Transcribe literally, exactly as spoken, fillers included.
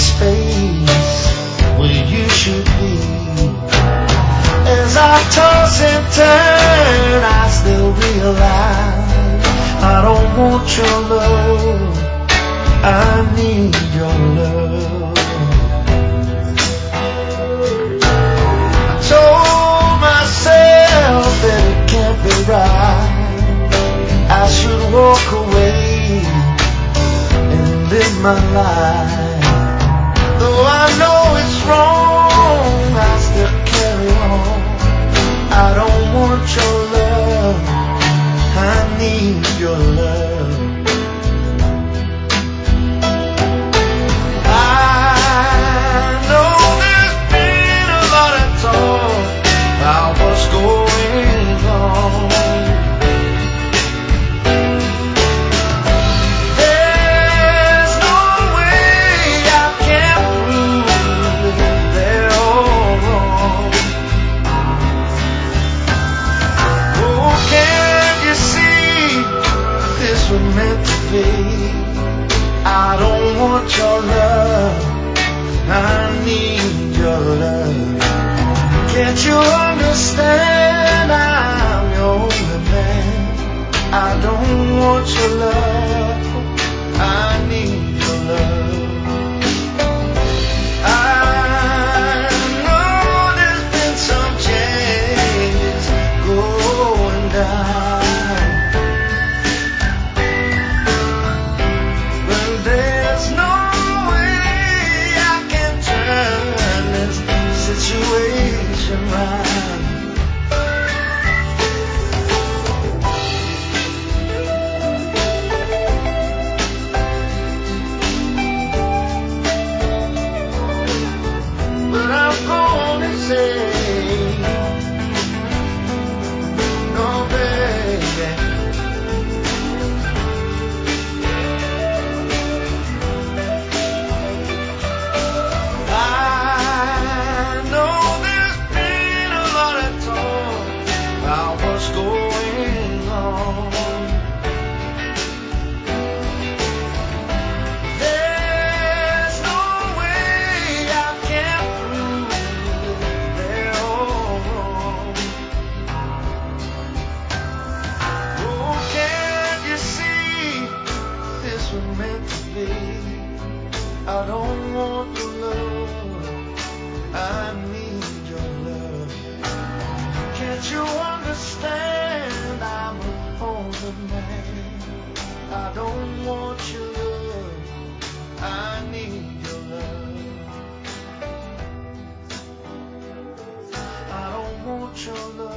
space where you should be. As I toss and turn, I still realize I don't want your love, I need your love. I told myself that it can't be right, I should walk away and live my life. Though I know it's wrong, I still carry on. I don't want your love, I need your love. I know there's been a lot of talk about what's going on. There's no way I can prove that they're all wrong. Oh, can't you see this was meant to be? I don't want your love, I need your love. Can't you understand I'm your only man? I don't want your love, I need your love. I know there's been some changes going down, but there's no way I can turn this situation round. But I'm gonna say, no, baby. I know there's been a lot of talk about what's going on. There's no way I can prove that they're all wrong. Oh, can't you see this was meant to be? I don't want your love, I need your love. Can't you understand I'm a older man? I don't want your love, I need your love. I don't want your love.